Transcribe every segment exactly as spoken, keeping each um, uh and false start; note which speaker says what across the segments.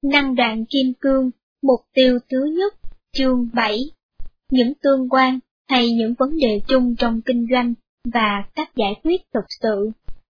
Speaker 1: Năng đoạn kim cương, mục tiêu thứ nhất, chương bảy. Những tương quan hay những vấn đề chung trong kinh doanh và cách giải quyết thực sự.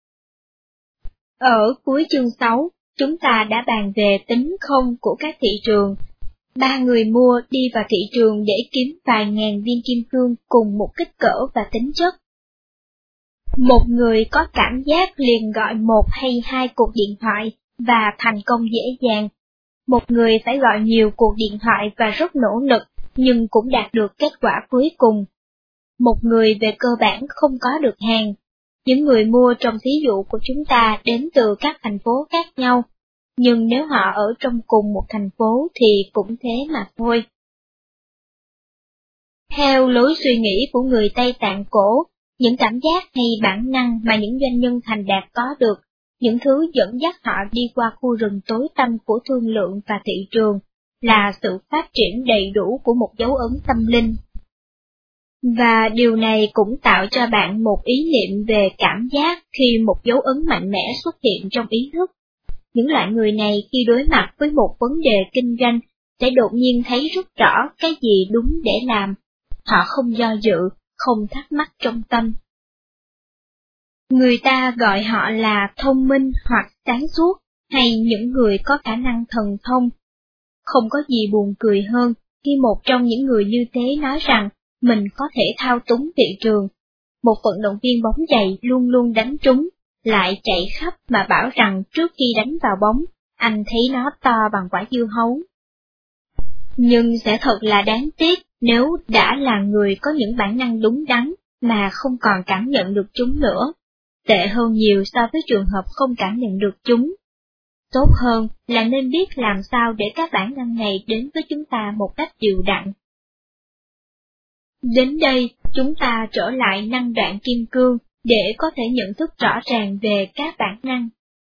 Speaker 1: Ở cuối chương sáu, chúng ta đã bàn về tính không của các thị trường. Ba người mua đi vào thị trường để kiếm vài ngàn viên kim cương cùng một kích cỡ và tính chất. Một người có cảm giác liền gọi một hay hai cuộc điện thoại và thành công dễ dàng. Một người phải gọi nhiều cuộc điện thoại và rất nỗ lực, nhưng cũng đạt được kết quả cuối cùng. Một người về cơ bản không có được hàng. Những người mua trong thí dụ của chúng ta đến từ các thành phố khác nhau, nhưng nếu họ ở trong cùng một thành phố thì cũng thế mà thôi. Theo lối suy nghĩ của người Tây Tạng cổ, những cảm giác hay bản năng mà những doanh nhân thành đạt có được, những thứ dẫn dắt họ đi qua khu rừng tối tăm của thương lượng và thị trường, là sự phát triển đầy đủ của một dấu ấn tâm linh. Và điều này cũng tạo cho bạn một ý niệm về cảm giác khi một dấu ấn mạnh mẽ xuất hiện trong ý thức. Những loại người này khi đối mặt với một vấn đề kinh doanh sẽ đột nhiên thấy rất rõ cái gì đúng để làm. Họ không do dự, không thắc mắc trong tâm. Người ta gọi họ là thông minh hoặc sáng suốt, hay những người có khả năng thần thông. Không có gì buồn cười hơn khi một trong những người như thế nói rằng mình có thể thao túng thị trường. Một vận động viên bóng chày luôn luôn đánh trúng, lại chạy khắp mà bảo rằng trước khi đánh vào bóng, anh thấy nó to bằng quả dưa hấu. Nhưng sẽ thật là đáng tiếc nếu đã là người có những bản năng đúng đắn mà không còn cảm nhận được chúng nữa. Tệ hơn nhiều so với trường hợp không cảm nhận được chúng. Tốt hơn là nên biết làm sao để các bản năng này đến với chúng ta một cách đều đặn. Đến đây, chúng ta trở lại năng đoạn kim cương để có thể nhận thức rõ ràng về các bản năng.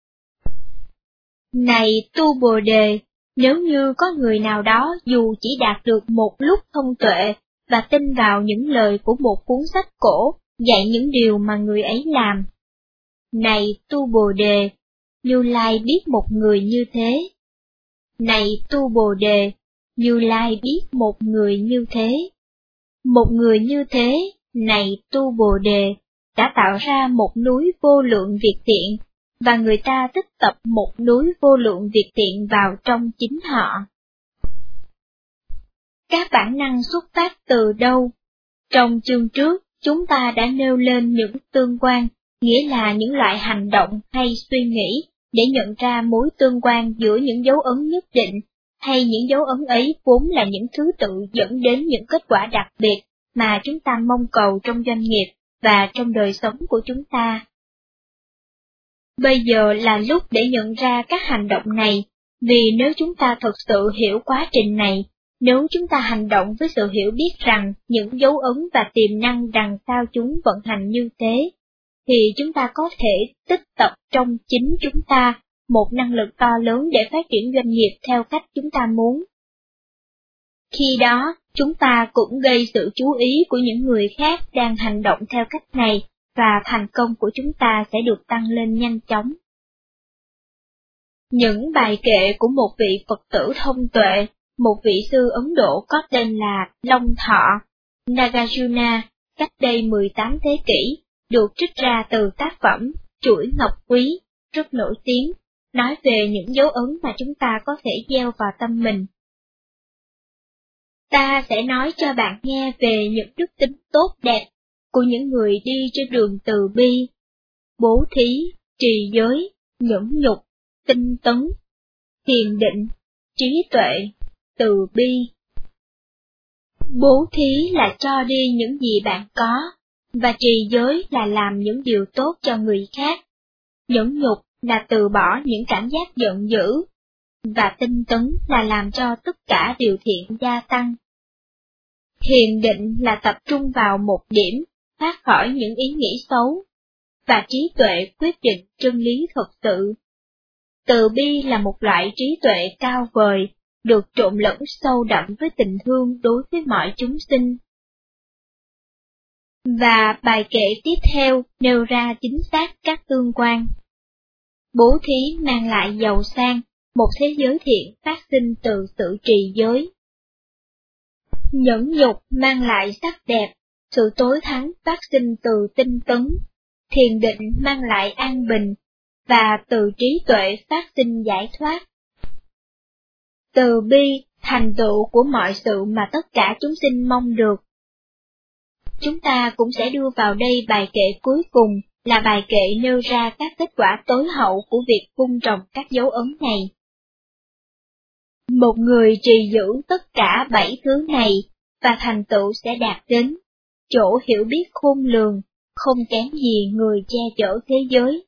Speaker 1: Này tu Bồ Đề, nếu như có người nào đó dù chỉ đạt được một lúc thông tuệ và tin vào những lời của một cuốn sách cổ dạy những điều mà người ấy làm. Này tu Bồ Đề, Như Lai biết một người như thế. Này tu Bồ Đề, Như Lai biết một người như thế. Một người như thế, này tu Bồ Đề, đã tạo ra một núi vô lượng việc thiện, và người ta tích tập một núi vô lượng việc thiện vào trong chính họ. Các bản năng xuất phát từ đâu? Trong chương trước, chúng ta đã nêu lên những tương quan, nghĩa là những loại hành động hay suy nghĩ, để nhận ra mối tương quan giữa những dấu ấn nhất định, hay những dấu ấn ấy vốn là những thứ tự dẫn đến những kết quả đặc biệt mà chúng ta mong cầu trong doanh nghiệp và trong đời sống của chúng ta. Bây giờ là lúc để nhận ra các hành động này, vì nếu chúng ta thực sự hiểu quá trình này, nếu chúng ta hành động với sự hiểu biết rằng những dấu ấn và tiềm năng đằng sau chúng vận hành như thế, thì chúng ta có thể tích tập trong chính chúng ta một năng lực to lớn để phát triển doanh nghiệp theo cách chúng ta muốn. Khi đó, chúng ta cũng gây sự chú ý của những người khác đang hành động theo cách này, và thành công của chúng ta sẽ được tăng lên nhanh chóng. Những bài kệ của một vị Phật tử thông tuệ, một vị sư Ấn Độ có tên là Long Thọ, Nagarjuna, cách đây mười tám thế kỷ, được trích ra từ tác phẩm Chuỗi Ngọc Quý, rất nổi tiếng, nói về những dấu ấn mà chúng ta có thể gieo vào tâm mình. Ta sẽ nói cho bạn nghe về những đức tính tốt đẹp của những người đi trên đường từ bi, bố thí, trì giới, nhẫn nhục, tinh tấn, thiền định, trí tuệ, từ bi. Bố thí là cho đi những gì bạn có, và trì giới là làm những điều tốt cho người khác. Nhẫn nhục là từ bỏ những cảm giác giận dữ, và tinh tấn là làm cho tất cả điều thiện gia tăng. Thiền định là tập trung vào một điểm, thoát khỏi những ý nghĩ xấu, và trí tuệ quyết định chân lý thực sự. Từ bi là một loại trí tuệ cao vời, được trộn lẫn sâu đậm với tình thương đối với mọi chúng sinh. Và bài kệ tiếp theo nêu ra chính xác các tương quan. Bố thí mang lại giàu sang, một thế giới thiện phát sinh từ sự trì giới. Nhẫn nhục mang lại sắc đẹp, sự tối thắng phát sinh từ tinh tấn, thiền định mang lại an bình, và từ trí tuệ phát sinh giải thoát. Từ bi, thành tựu của mọi sự mà tất cả chúng sinh mong được. Chúng ta cũng sẽ đưa vào đây bài kệ cuối cùng, là bài kệ nêu ra các kết quả tối hậu của việc vun trồng các dấu ấn này. Một người trì giữ tất cả bảy thứ này, và thành tựu sẽ đạt đến chỗ hiểu biết khôn lường, không kém gì người che chở thế giới.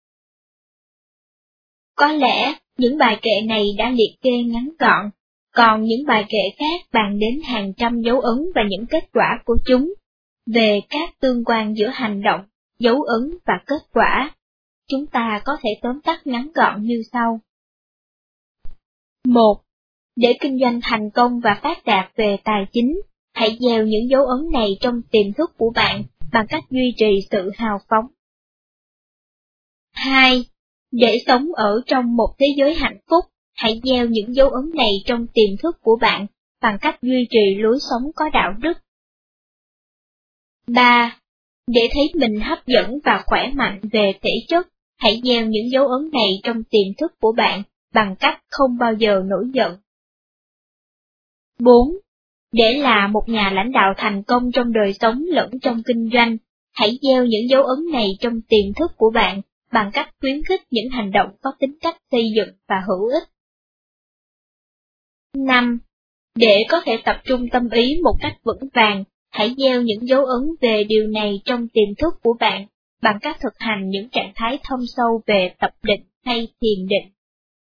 Speaker 1: Có lẽ, những bài kệ này đã liệt kê ngắn gọn, còn những bài kệ khác bàn đến hàng trăm dấu ấn và những kết quả của chúng, về các tương quan giữa hành động, dấu ấn và kết quả. Chúng ta có thể tóm tắt ngắn gọn như sau. một. Để kinh doanh thành công và phát đạt về tài chính, hãy gieo những dấu ấn này trong tiềm thức của bạn bằng cách duy trì sự hào phóng. hai. Để sống ở trong một thế giới hạnh phúc, hãy gieo những dấu ấn này trong tiềm thức của bạn bằng cách duy trì lối sống có đạo đức. ba. Để thấy mình hấp dẫn và khỏe mạnh về thể chất, hãy gieo những dấu ấn này trong tiềm thức của bạn bằng cách không bao giờ nổi giận. bốn. Để là một nhà lãnh đạo thành công trong đời sống lẫn trong kinh doanh, hãy gieo những dấu ấn này trong tiềm thức của bạn bằng cách khuyến khích những hành động có tính cách xây dựng và hữu ích. năm. Để có thể tập trung tâm ý một cách vững vàng, hãy gieo những dấu ấn về điều này trong tiềm thức của bạn bằng cách thực hành những trạng thái thâm sâu về tập định hay thiền định.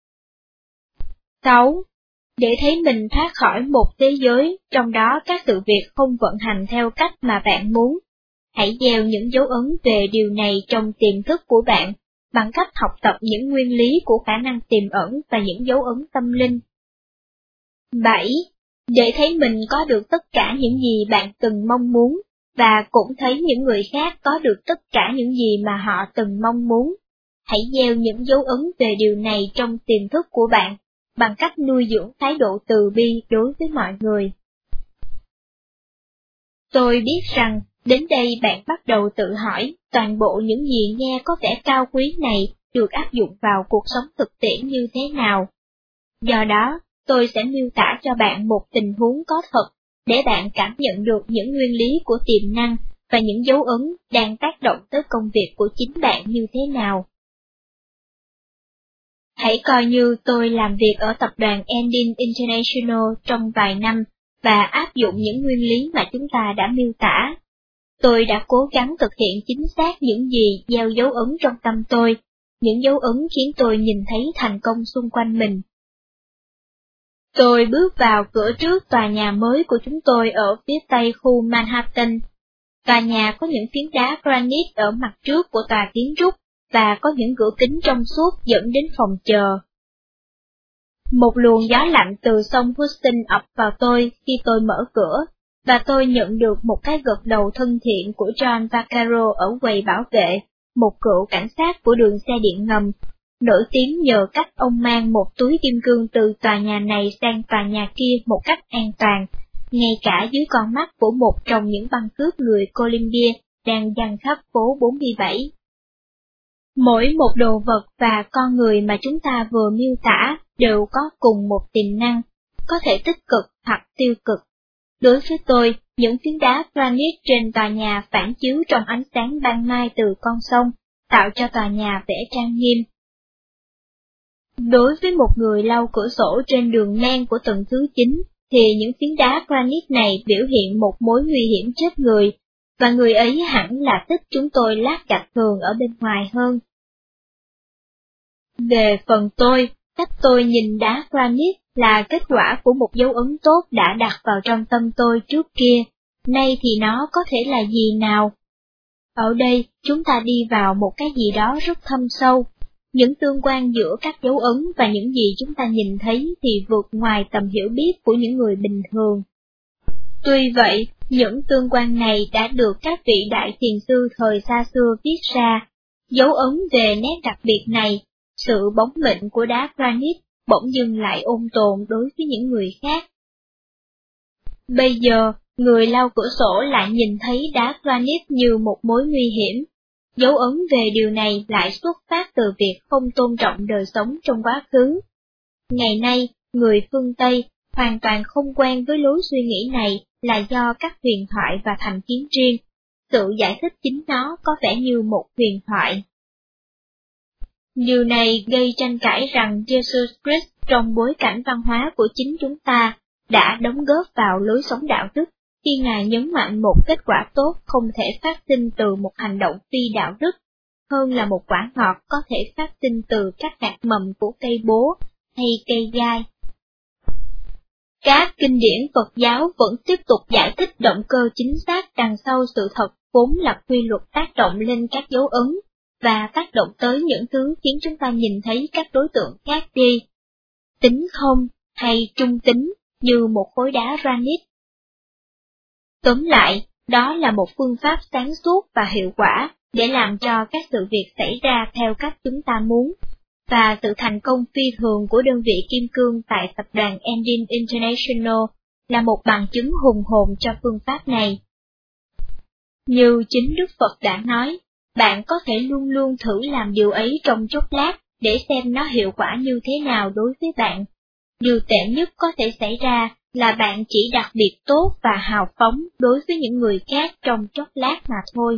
Speaker 1: sáu. Để thấy mình thoát khỏi một thế giới, trong đó các sự việc không vận hành theo cách mà bạn muốn, hãy gieo những dấu ấn về điều này trong tiềm thức của bạn bằng cách học tập những nguyên lý của khả năng tiềm ẩn và những dấu ấn tâm linh. bảy. Để thấy mình có được tất cả những gì bạn từng mong muốn, và cũng thấy những người khác có được tất cả những gì mà họ từng mong muốn, hãy gieo những dấu ấn về điều này trong tiềm thức của bạn bằng cách nuôi dưỡng thái độ từ bi đối với mọi người. Tôi biết rằng, đến đây bạn bắt đầu tự hỏi, toàn bộ những gì nghe có vẻ cao quý này được áp dụng vào cuộc sống thực tiễn như thế nào. Do đó, tôi sẽ miêu tả cho bạn một tình huống có thật, để bạn cảm nhận được những nguyên lý của tiềm năng và những dấu ấn đang tác động tới công việc của chính bạn như thế nào. Hãy coi như tôi làm việc ở tập đoàn Endin International trong vài năm và áp dụng những nguyên lý mà chúng ta đã miêu tả. Tôi đã cố gắng thực hiện chính xác những gì gieo dấu ấn trong tâm tôi, những dấu ấn khiến tôi nhìn thấy thành công xung quanh mình. Tôi bước vào cửa trước tòa nhà mới của chúng tôi ở phía tây khu Manhattan. Tòa nhà có những phiến đá granite ở mặt trước của tòa kiến trúc và có những cửa kính trong suốt dẫn đến phòng chờ. Một luồng gió lạnh từ sông Hudson ập vào tôi khi tôi mở cửa, và tôi nhận được một cái gật đầu thân thiện của John Vaccaro ở quầy bảo vệ, một cựu cảnh sát của đường xe điện ngầm, nổi tiếng nhờ cách ông mang một túi kim cương từ tòa nhà này sang tòa nhà kia một cách an toàn, ngay cả dưới con mắt của một trong những băng cướp người Columbia đang giăng khắp phố bốn mươi bảy. Mỗi một đồ vật và con người mà chúng ta vừa miêu tả đều có cùng một tiềm năng, có thể tích cực hoặc tiêu cực. Đối với tôi, những phiến đá granite trên tòa nhà phản chiếu trong ánh sáng ban mai từ con sông, tạo cho tòa nhà vẻ trang nghiêm. Đối với một người lau cửa sổ trên đường men của tầng thứ chín, thì những phiến đá granite này biểu hiện một mối nguy hiểm chết người, và người ấy hẳn là thích chúng tôi lát gạch tường ở bên ngoài hơn. Về phần tôi, cách tôi nhìn đá granite là kết quả của một dấu ấn tốt đã đặt vào trong tâm tôi trước kia, nay thì nó có thể là gì nào? Ở đây, chúng ta đi vào một cái gì đó rất thâm sâu. Những tương quan giữa các dấu ấn và những gì chúng ta nhìn thấy thì vượt ngoài tầm hiểu biết của những người bình thường. Tuy vậy, những tương quan này đã được các vị đại thiền sư thời xa xưa viết ra. Dấu ấn về nét đặc biệt này, sự bóng mịn của đá granite, bỗng dưng lại ôn tồn đối với những người khác. Bây giờ, người lau cửa sổ lại nhìn thấy đá granite như một mối nguy hiểm. Dấu ấn về điều này lại xuất phát từ việc không tôn trọng đời sống trong quá khứ. Ngày nay, người phương Tây hoàn toàn không quen với lối suy nghĩ này là do các huyền thoại và thành kiến riêng. Sự giải thích chính nó có vẻ như một huyền thoại. Điều này gây tranh cãi rằng Jesus Christ trong bối cảnh văn hóa của chính chúng ta đã đóng góp vào lối sống đạo đức khi Ngài nhấn mạnh một kết quả tốt không thể phát sinh từ một hành động phi đạo đức, hơn là một quả ngọt có thể phát sinh từ các hạt mầm của cây bố hay cây gai. Các kinh điển Phật giáo vẫn tiếp tục giải thích động cơ chính xác đằng sau sự thật vốn là quy luật tác động lên các dấu ấn, và tác động tới những thứ khiến chúng ta nhìn thấy các đối tượng khác đi. Tính không hay trung tính như một khối đá granite. Tóm lại, đó là một phương pháp sáng suốt và hiệu quả để làm cho các sự việc xảy ra theo cách chúng ta muốn, và sự thành công phi thường của đơn vị kim cương tại tập đoàn Engine International là một bằng chứng hùng hồn cho phương pháp này. Như chính Đức Phật đã nói, bạn có thể luôn luôn thử làm điều ấy trong chốc lát để xem nó hiệu quả như thế nào đối với bạn. Điều tệ nhất có thể xảy ra là bạn chỉ đặc biệt tốt và hào phóng đối với những người khác trong chốc lát mà thôi.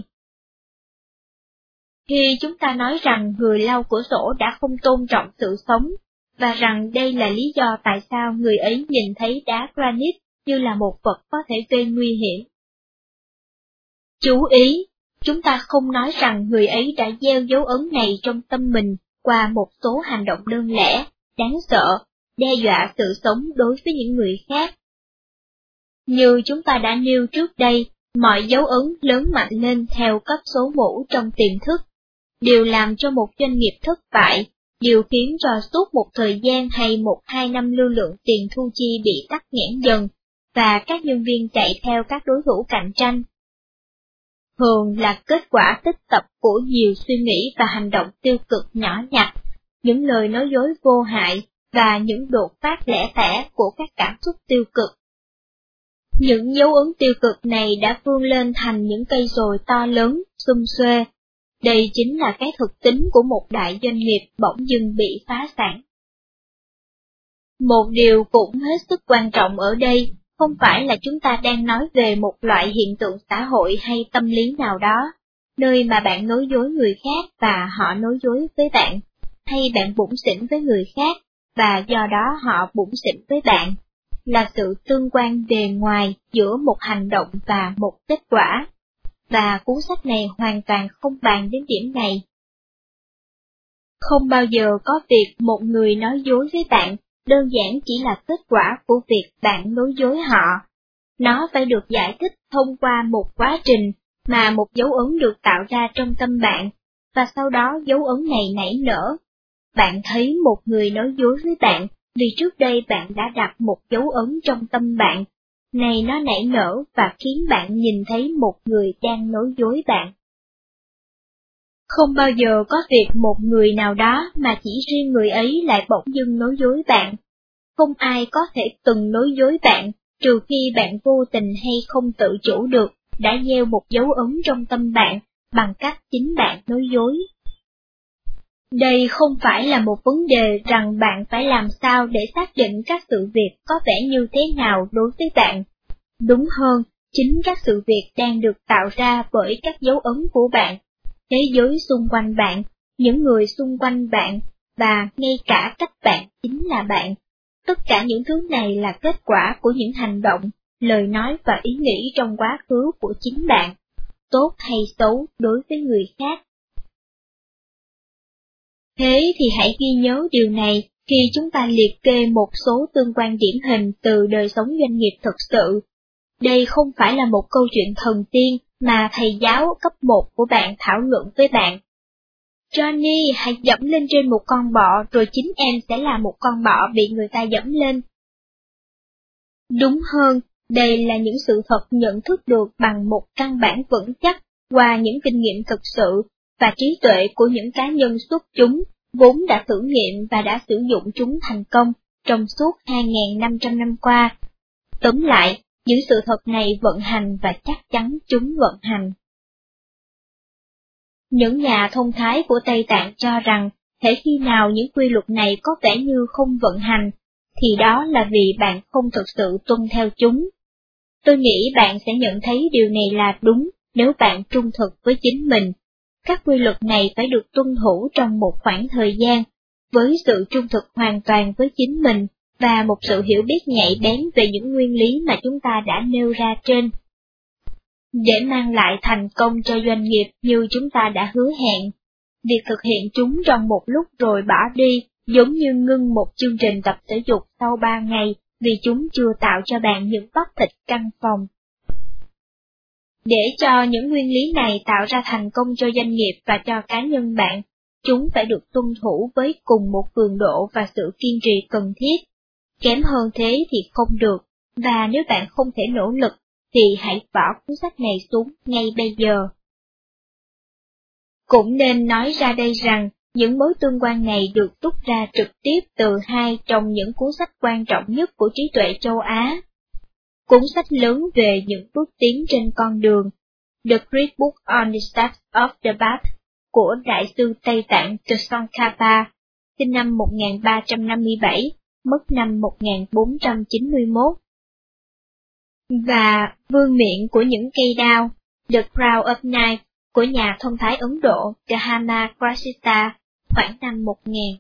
Speaker 1: Khi chúng ta nói rằng người lau cửa sổ đã không tôn trọng sự sống, và rằng đây là lý do tại sao người ấy nhìn thấy đá granite như là một vật có thể gây nguy hiểm. Chú ý, chúng ta không nói rằng người ấy đã gieo dấu ấn này trong tâm mình qua một số hành động đơn lẻ, đáng sợ, đe dọa sự sống đối với những người khác. Như chúng ta đã nêu trước đây, mọi dấu ấn lớn mạnh lên theo cấp số mũ trong tiềm thức, đều làm cho một doanh nghiệp thất bại, điều khiến cho suốt một thời gian hay một hai năm lưu lượng tiền thu chi bị tắc nghẽn dần, và các nhân viên chạy theo các đối thủ cạnh tranh. Thường là kết quả tích tập của nhiều suy nghĩ và hành động tiêu cực nhỏ nhặt, những lời nói dối vô hại, và những đột phát lẻ tẻ của các cảm xúc tiêu cực. Những dấu ấn tiêu cực này đã vươn lên thành những cây dồi to lớn, xum xuê. Đây chính là cái thực tính của một đại doanh nghiệp bỗng dưng bị phá sản. Một điều cũng hết sức quan trọng ở đây, không phải là chúng ta đang nói về một loại hiện tượng xã hội hay tâm lý nào đó, nơi mà bạn nói dối người khác và họ nói dối với bạn, hay bạn bủn xỉn với người khác, và do đó họ bủn xỉn với bạn, là sự tương quan bề ngoài giữa một hành động và một kết quả, và cuốn sách này hoàn toàn không bàn đến điểm này. Không bao giờ có việc một người nói dối với bạn, đơn giản chỉ là kết quả của việc bạn nói dối họ. Nó phải được giải thích thông qua một quá trình mà một dấu ấn được tạo ra trong tâm bạn, và sau đó dấu ấn này nảy nở. Bạn thấy một người nói dối với bạn vì trước đây bạn đã đặt một dấu ấn trong tâm bạn, này nó nảy nở và khiến bạn nhìn thấy một người đang nói dối bạn. Không bao giờ có việc một người nào đó mà chỉ riêng người ấy lại bỗng dưng nói dối bạn. Không ai có thể từng nói dối bạn, trừ khi bạn vô tình hay không tự chủ được, đã gieo một dấu ấn trong tâm bạn, bằng cách chính bạn nói dối. Đây không phải là một vấn đề rằng bạn phải làm sao để xác định các sự việc có vẻ như thế nào đối với bạn. Đúng hơn, chính các sự việc đang được tạo ra bởi các dấu ấn của bạn, thế giới xung quanh bạn, những người xung quanh bạn, và ngay cả cách bạn chính là bạn. Tất cả những thứ này là kết quả của những hành động, lời nói và ý nghĩ trong quá khứ của chính bạn, tốt hay xấu đối với người khác. Thế thì hãy ghi nhớ điều này khi chúng ta liệt kê một số tương quan điển hình từ đời sống doanh nghiệp thực sự. Đây không phải là một câu chuyện thần tiên mà thầy giáo cấp một của bạn thảo luận với bạn. Johnny, hãy dẫm lên trên một con bọ rồi chính em sẽ là một con bọ bị người ta dẫm lên. Đúng hơn, đây là những sự thật nhận thức được bằng một căn bản vững chắc qua những kinh nghiệm thực sự và trí tuệ của những cá nhân xuất chúng vốn đã thử nghiệm và đã sử dụng chúng thành công trong suốt hai nghìn năm trăm năm qua. Tóm lại, những sự thật này vận hành và chắc chắn chúng vận hành. Những nhà thông thái của Tây Tạng cho rằng, hễ khi nào những quy luật này có vẻ như không vận hành, thì đó là vì bạn không thực sự tuân theo chúng. Tôi nghĩ bạn sẽ nhận thấy điều này là đúng nếu bạn trung thực với chính mình. Các quy luật này phải được tuân thủ trong một khoảng thời gian, với sự trung thực hoàn toàn với chính mình, và một sự hiểu biết nhạy bén về những nguyên lý mà chúng ta đã nêu ra trên. Để mang lại thành công cho doanh nghiệp như chúng ta đã hứa hẹn, việc thực hiện chúng trong một lúc rồi bỏ đi, giống như ngưng một chương trình tập thể dục sau ba ngày vì chúng chưa tạo cho bạn những bắp thịt căng phòng. Để cho những nguyên lý này tạo ra thành công cho doanh nghiệp và cho cá nhân bạn, chúng phải được tuân thủ với cùng một cường độ và sự kiên trì cần thiết. Kém hơn thế thì không được, và nếu bạn không thể nỗ lực, thì hãy bỏ cuốn sách này xuống ngay bây giờ. Cũng nên nói ra đây rằng, những mối tương quan này được rút ra trực tiếp từ hai trong những cuốn sách quan trọng nhất của trí tuệ châu Á. Cuốn sách lớn về những bước tiến trên con đường, The Great Book on the Steps of the Path, của Đại sư Tây Tạng Tsongkhapa, sinh năm một nghìn ba trăm năm mươi bảy, mất năm một nghìn bốn trăm chín mươi mốt. Và Vương miện của những cây đao, The Crown of Knives, của nhà thông thái Ấn Độ Kahama Krasita, khoảng năm một nghìn.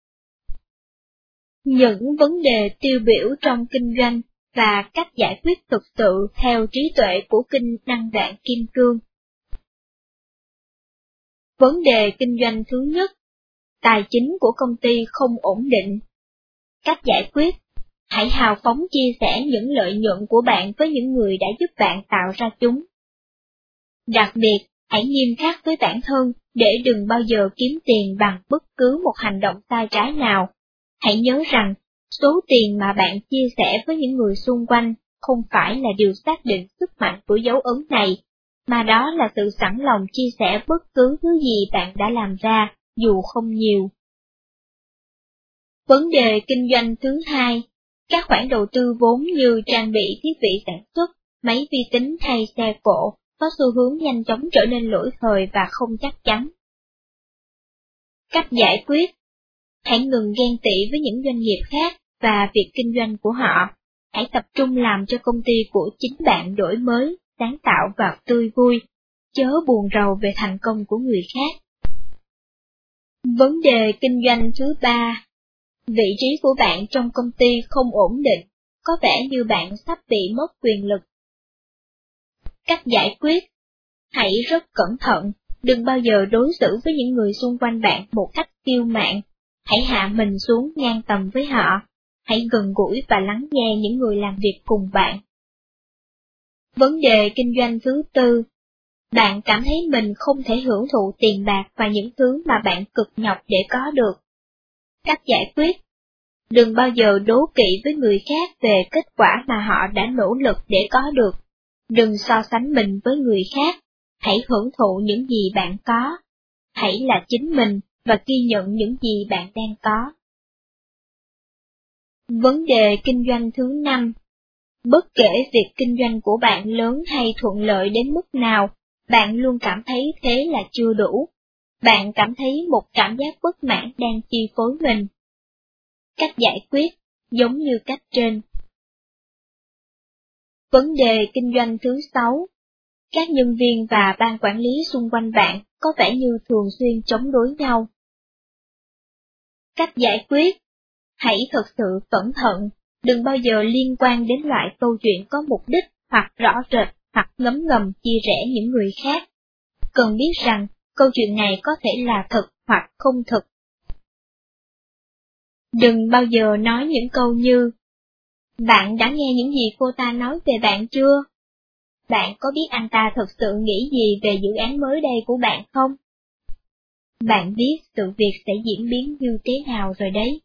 Speaker 1: Những vấn đề tiêu biểu trong kinh doanh và cách giải quyết thực sự theo trí tuệ của kinh Năng Đạn Kim Cương. Vấn đề kinh doanh thứ nhất, tài chính của công ty không ổn định. Cách giải quyết, hãy hào phóng chia sẻ những lợi nhuận của bạn với những người đã giúp bạn tạo ra chúng. Đặc biệt, hãy nghiêm khắc với bản thân để đừng bao giờ kiếm tiền bằng bất cứ một hành động sai trái nào. Hãy nhớ rằng, số tiền mà bạn chia sẻ với những người xung quanh không phải là điều xác định sức mạnh của dấu ấn này, mà đó là sự sẵn lòng chia sẻ bất cứ thứ gì bạn đã làm ra, dù không nhiều. Vấn đề kinh doanh thứ hai, các khoản đầu tư vốn như trang bị thiết bị sản xuất, máy vi tính hay xe cộ có xu hướng nhanh chóng trở nên lỗi thời và không chắc chắn. Cách giải quyết, hãy ngừng ghen tị với những doanh nghiệp khác và việc kinh doanh của họ. Hãy tập trung làm cho công ty của chính bạn đổi mới, sáng tạo và tươi vui, chớ buồn rầu về thành công của người khác. Vấn đề kinh doanh thứ ba, vị trí của bạn trong công ty không ổn định, có vẻ như bạn sắp bị mất quyền lực. Cách giải quyết, hãy rất cẩn thận, đừng bao giờ đối xử với những người xung quanh bạn một cách kiêu mạn, hãy hạ mình xuống ngang tầm với họ, hãy gần gũi và lắng nghe những người làm việc cùng bạn. Vấn đề kinh doanh thứ tư, bạn cảm thấy mình không thể hưởng thụ tiền bạc và những thứ mà bạn cực nhọc để có được. Cách giải quyết, đừng bao giờ đố kỵ với người khác về kết quả mà họ đã nỗ lực để có được. Đừng so sánh mình với người khác, hãy hưởng thụ những gì bạn có. Hãy là chính mình và ghi nhận những gì bạn đang có. Vấn đề kinh doanh thứ năm, bất kể việc kinh doanh của bạn lớn hay thuận lợi đến mức nào, bạn luôn cảm thấy thế là chưa đủ. Bạn cảm thấy một cảm giác bất mãn đang chi phối mình. Cách giải quyết, giống như cách trên. Vấn đề kinh doanh thứ sáu, các nhân viên và ban quản lý xung quanh bạn có vẻ như thường xuyên chống đối nhau. Cách giải quyết, hãy thật sự cẩn thận, đừng bao giờ liên quan đến loại câu chuyện có mục đích hoặc rõ rệt hoặc ngấm ngầm chia rẽ những người khác. Cần biết rằng, câu chuyện này có thể là thật hoặc không thật. Đừng bao giờ nói những câu như, bạn đã nghe những gì cô ta nói về bạn chưa? Bạn có biết anh ta thật sự nghĩ gì về dự án mới đây của bạn không? Bạn biết sự việc sẽ diễn biến như thế nào rồi đấy.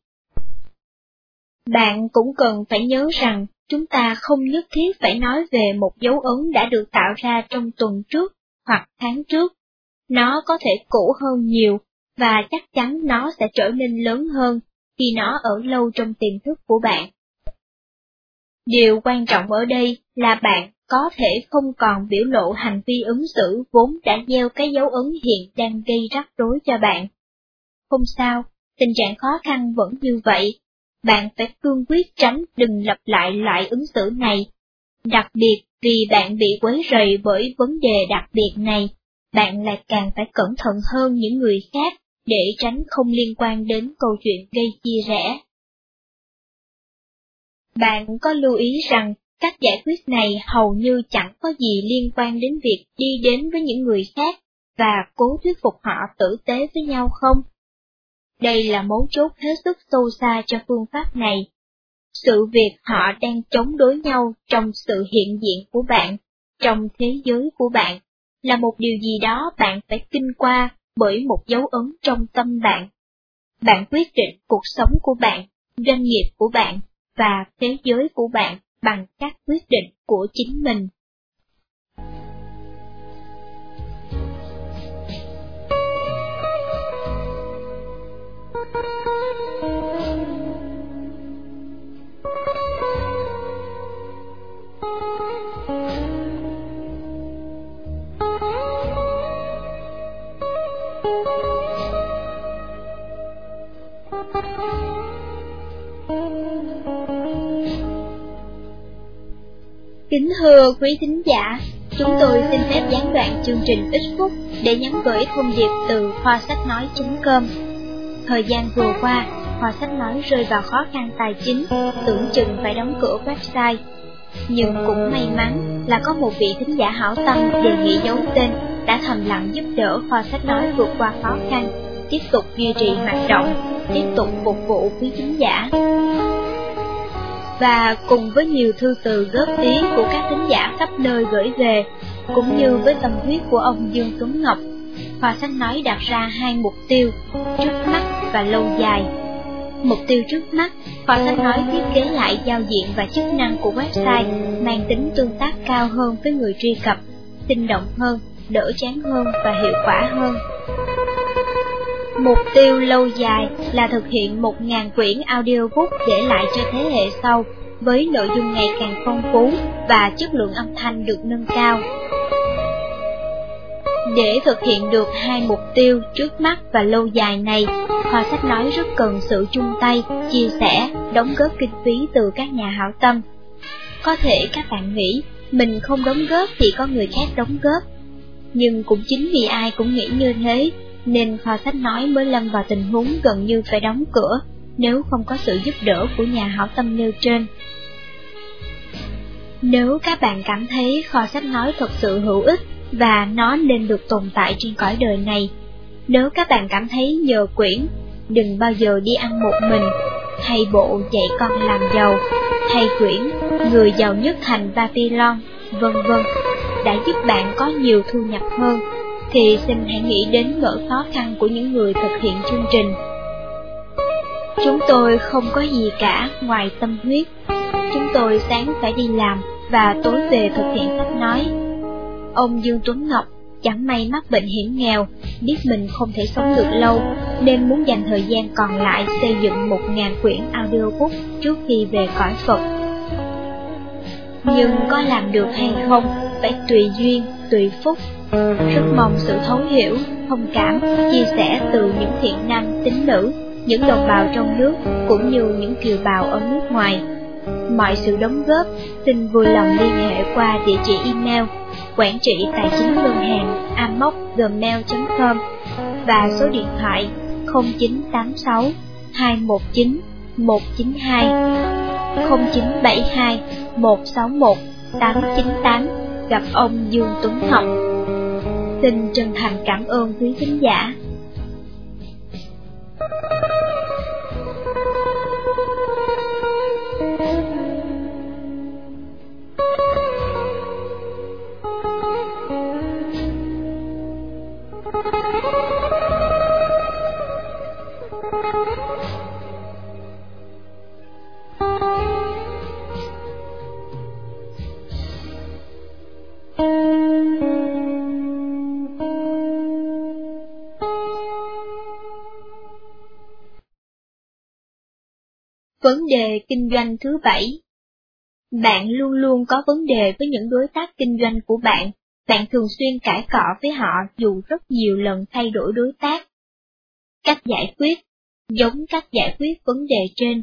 Speaker 1: Bạn cũng cần phải nhớ rằng, chúng ta không nhất thiết phải nói về một dấu ấn đã được tạo ra trong tuần trước hoặc tháng trước. Nó có thể cũ hơn nhiều, và chắc chắn nó sẽ trở nên lớn hơn khi nó ở lâu trong tiềm thức của bạn. Điều quan trọng ở đây là bạn có thể không còn biểu lộ hành vi ứng xử vốn đã gieo cái dấu ấn hiện đang gây rắc rối cho bạn. Không sao, tình trạng khó khăn vẫn như vậy, bạn phải cương quyết tránh đừng lặp lại loại ứng xử này. Đặc biệt vì bạn bị quấy rầy bởi vấn đề đặc biệt này, bạn lại càng phải cẩn thận hơn những người khác để tránh không liên quan đến câu chuyện gây chia rẽ. Bạn có lưu ý rằng cách giải quyết này hầu như chẳng có gì liên quan đến việc đi đến với những người khác và cố thuyết phục họ tử tế với nhau không? Đây là mấu chốt hết sức sâu xa cho phương pháp này. Sự việc họ đang chống đối nhau trong sự hiện diện của bạn, trong thế giới của bạn, là một điều gì đó bạn phải kinh qua bởi một dấu ấn trong tâm bạn. Bạn quyết định cuộc sống của bạn, doanh nghiệp của bạn, và thế giới của bạn bằng các quyết định của chính mình. Kính thưa quý thính giả, chúng tôi xin phép gián đoạn chương trình ít phút để nhắn gửi thông điệp từ Kho Sách Nói chấm com. Thời gian vừa qua, Kho Sách Nói rơi vào khó khăn tài chính, tưởng chừng phải đóng cửa website. Nhưng cũng may mắn là có một vị thính giả hảo tâm đề nghị giấu tên đã thầm lặng giúp đỡ Kho Sách Nói vượt qua khó khăn, tiếp tục duy trì hoạt động, tiếp tục phục vụ quý thính giả. Và cùng với nhiều thư từ góp ý của các thính giả khắp nơi gửi về, cũng như với tâm huyết của ông Dương Tuấn Ngọc, Kho Sách Nói đặt ra hai mục tiêu, trước mắt và lâu dài. Mục tiêu trước mắt, Kho Sách Nói thiết kế lại giao diện và chức năng của website mang tính tương tác cao hơn với người truy cập, sinh động hơn, đỡ chán hơn và hiệu quả hơn. Mục tiêu lâu dài là thực hiện một nghìn quyển audiobook để lại cho thế hệ sau, với nội dung ngày càng phong phú và chất lượng âm thanh được nâng cao. Để thực hiện được hai mục tiêu trước mắt và lâu dài này, Kho Sách Nói rất cần sự chung tay, chia sẻ, đóng góp kinh phí từ các nhà hảo tâm. Có thể các bạn nghĩ, mình không đóng góp thì có người khác đóng góp. Nhưng cũng chính vì ai cũng nghĩ như thế, nên Kho Sách Nói mới lâm vào tình huống gần như phải đóng cửa, nếu không có sự giúp đỡ của nhà hảo tâm nêu trên. Nếu các bạn cảm thấy Kho Sách Nói thật sự hữu ích và nó nên được tồn tại trên cõi đời này, nếu các bạn cảm thấy nhờ quyển Đừng Bao Giờ Đi Ăn Một Mình, hay bộ Dạy Con Làm Giàu, hay quyển Người Giàu Nhất Thành Babylon, vân vân đã giúp bạn có nhiều thu nhập hơn, thì xin hãy nghĩ đến nỗi khó khăn của những người thực hiện chương trình. Chúng tôi không có gì cả ngoài tâm huyết. Chúng tôi sáng phải đi làm và tối về thực hiện sách nói. Ông Dương Tuấn Ngọc chẳng may mắc bệnh hiểm nghèo, biết mình không thể sống được lâu, nên muốn dành thời gian còn lại xây dựng một ngàn quyển audiobook trước khi về cõi Phật. Nhưng có làm được hay không, phải tùy duyên, tùy phúc. Rất mong sự thấu hiểu, thông cảm, chia sẻ từ những thiện nam, tín nữ, những đồng bào trong nước, cũng như những kiều bào ở nước ngoài. Mọi sự đóng góp, xin vui lòng liên hệ qua địa chỉ email quản trị tài chính ngân hàng a m o c gmail chấm com và số điện thoại không chín tám sáu hai một chín một chín hai, không chín bảy hai một sáu một tám chín tám, gặp ông Dương Tuấn Ngọc. Xin chân thành cảm ơn quý khán giả. Vấn đề kinh doanh thứ bảy. Bạn luôn luôn có vấn đề với những đối tác kinh doanh của bạn, bạn thường xuyên cãi cọ với họ dù rất nhiều lần thay đổi đối tác. Cách giải quyết, giống cách giải quyết vấn đề trên.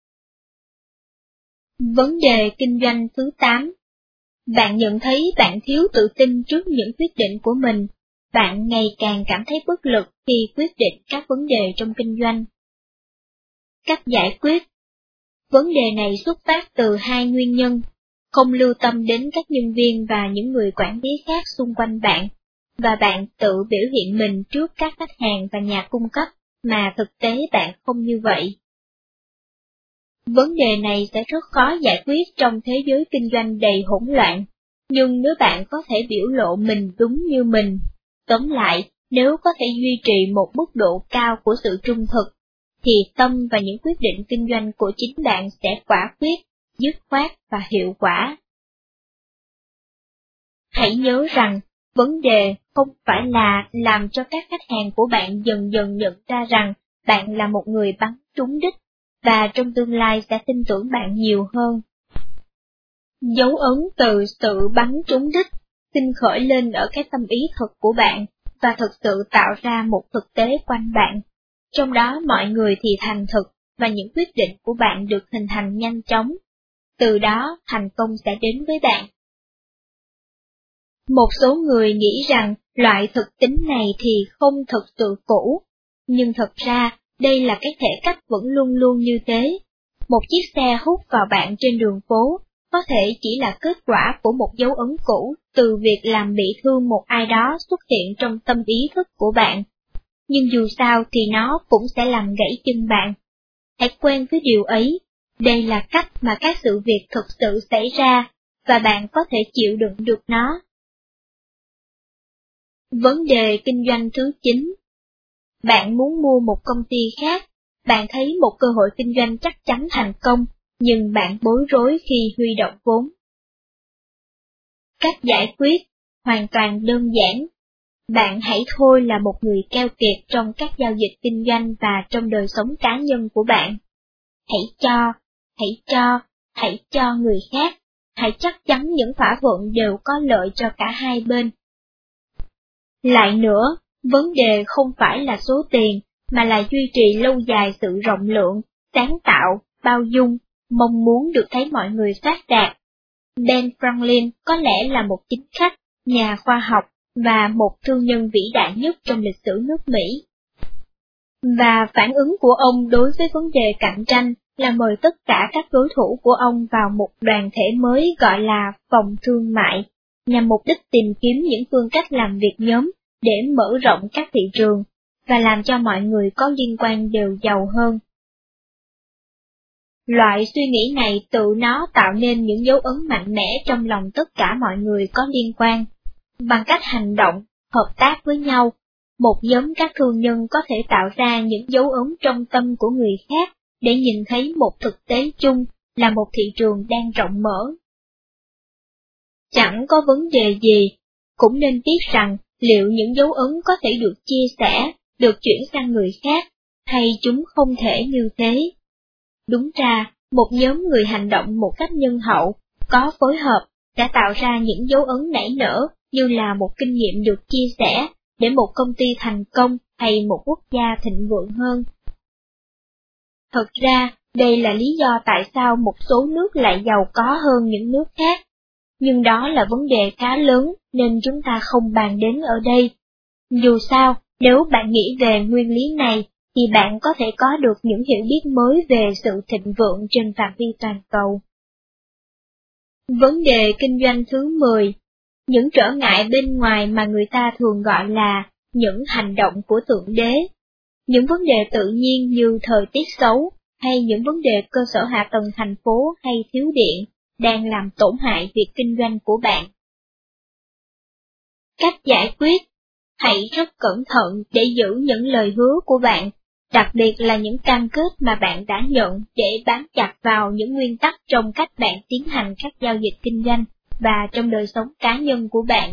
Speaker 1: Vấn đề kinh doanh thứ tám. Bạn nhận thấy bạn thiếu tự tin trước những quyết định của mình, bạn ngày càng cảm thấy bất lực khi quyết định các vấn đề trong kinh doanh. Cách giải quyết. Vấn đề này xuất phát từ hai nguyên nhân, không lưu tâm đến các nhân viên và những người quản lý khác xung quanh bạn, và bạn tự biểu hiện mình trước các khách hàng và nhà cung cấp, mà thực tế bạn không như vậy. Vấn đề này sẽ rất khó giải quyết trong thế giới kinh doanh đầy hỗn loạn, nhưng nếu bạn có thể biểu lộ mình đúng như mình, tóm lại, nếu có thể duy trì một mức độ cao của sự trung thực, thì tâm và những quyết định kinh doanh của chính bạn sẽ quả quyết, dứt khoát và hiệu quả. Hãy nhớ rằng, vấn đề không phải là làm cho các khách hàng của bạn dần dần nhận ra rằng bạn là một người bắn trúng đích, và trong tương lai sẽ tin tưởng bạn nhiều hơn. Dấu ấn từ sự bắn trúng đích, sinh khởi lên ở cái tâm ý thực của bạn, và thực sự tạo ra một thực tế quanh bạn. Trong đó mọi người thì thành thực, và những quyết định của bạn được hình thành nhanh chóng. Từ đó, thành công sẽ đến với bạn. Một số người nghĩ rằng loại thực tính này thì không thực sự cũ, nhưng thật ra, đây là cái thể cách vẫn luôn luôn như thế. Một chiếc xe hút vào bạn trên đường phố, có thể chỉ là kết quả của một dấu ấn cũ từ việc làm bị thương một ai đó xuất hiện trong tâm ý thức của bạn. Nhưng dù sao thì nó cũng sẽ làm gãy chân bạn. Hãy quen với điều ấy, đây là cách mà các sự việc thực sự xảy ra, và bạn có thể chịu đựng được nó. Vấn đề kinh doanh thứ chín. Bạn muốn mua một công ty khác, bạn thấy một cơ hội kinh doanh chắc chắn thành công, nhưng bạn bối rối khi huy động vốn. Cách giải quyết, hoàn toàn đơn giản. Bạn hãy thôi là một người keo kiệt trong các giao dịch kinh doanh và trong đời sống cá nhân của bạn. Hãy cho, hãy cho, hãy cho người khác, hãy chắc chắn những thỏa thuận đều có lợi cho cả hai bên. Lại nữa, vấn đề không phải là số tiền, mà là duy trì lâu dài sự rộng lượng, sáng tạo, bao dung, mong muốn được thấy mọi người phát đạt. Ben Franklin có lẽ là một chính khách, nhà khoa học, và một thương nhân vĩ đại nhất trong lịch sử nước Mỹ. Và phản ứng của ông đối với vấn đề cạnh tranh là mời tất cả các đối thủ của ông vào một đoàn thể mới gọi là phòng thương mại, nhằm mục đích tìm kiếm những phương cách làm việc nhóm để mở rộng các thị trường, và làm cho mọi người có liên quan đều giàu hơn. Loại suy nghĩ này tự nó tạo nên những dấu ấn mạnh mẽ trong lòng tất cả mọi người có liên quan. Bằng cách hành động, hợp tác với nhau, một nhóm các thương nhân có thể tạo ra những dấu ấn trong tâm của người khác để nhìn thấy một thực tế chung là một thị trường đang rộng mở. Chẳng có vấn đề gì, cũng nên biết rằng liệu những dấu ấn có thể được chia sẻ, được chuyển sang người khác, hay chúng không thể như thế. Đúng ra, một nhóm người hành động một cách nhân hậu, có phối hợp, đã tạo ra những dấu ấn nảy nở như là một kinh nghiệm được chia sẻ để một công ty thành công hay một quốc gia thịnh vượng hơn. Thật ra, đây là lý do tại sao một số nước lại giàu có hơn những nước khác. Nhưng đó là vấn đề khá lớn nên chúng ta không bàn đến ở đây. Dù sao, nếu bạn nghĩ về nguyên lý này, thì bạn có thể có được những hiểu biết mới về sự thịnh vượng trên phạm vi toàn cầu. Vấn đề kinh doanh thứ mười. Những trở ngại bên ngoài mà người ta thường gọi là những hành động của Thượng Đế. Những vấn đề tự nhiên như thời tiết xấu, hay những vấn đề cơ sở hạ tầng thành phố hay thiếu điện, đang làm tổn hại việc kinh doanh của bạn. Cách giải quyết. Hãy rất cẩn thận để giữ những lời hứa của bạn, đặc biệt là những cam kết mà bạn đã nhận để bám chặt vào những nguyên tắc trong cách bạn tiến hành các giao dịch kinh doanh và trong đời sống cá nhân của bạn.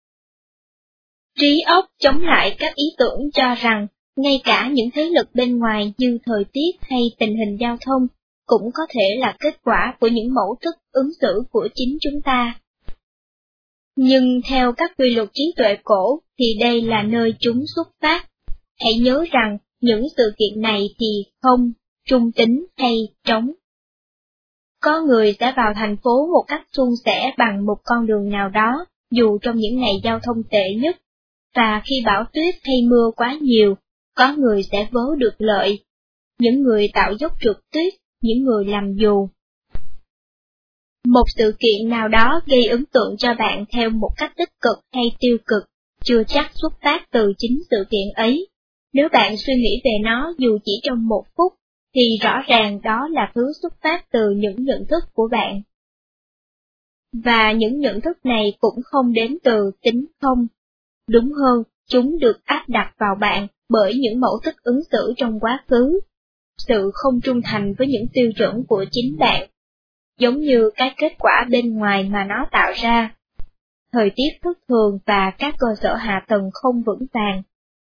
Speaker 1: Trí óc chống lại các ý tưởng cho rằng, ngay cả những thế lực bên ngoài như thời tiết hay tình hình giao thông, cũng có thể là kết quả của những mẫu thức ứng xử của chính chúng ta. Nhưng theo các quy luật trí tuệ cổ thì đây là nơi chúng xuất phát. Hãy nhớ rằng những sự kiện này thì không, trung tính hay trống. Có người sẽ vào thành phố một cách suôn sẻ bằng một con đường nào đó, dù trong những ngày giao thông tệ nhất, và khi bão tuyết hay mưa quá nhiều, có người sẽ vớ được lợi. Những người tạo dốc trượt tuyết, những người làm dù. Một sự kiện nào đó gây ấn tượng cho bạn theo một cách tích cực hay tiêu cực, chưa chắc xuất phát từ chính sự kiện ấy. Nếu bạn suy nghĩ về nó dù chỉ trong một phút, thì rõ ràng đó là thứ xuất phát từ những nhận thức của bạn. Và những nhận thức này cũng không đến từ tính không. Đúng hơn, chúng được áp đặt vào bạn bởi những mẫu thức ứng xử trong quá khứ. Sự không trung thành với những tiêu chuẩn của chính bạn, giống như cái kết quả bên ngoài mà nó tạo ra. Thời tiết thất thường và các cơ sở hạ tầng không vững vàng.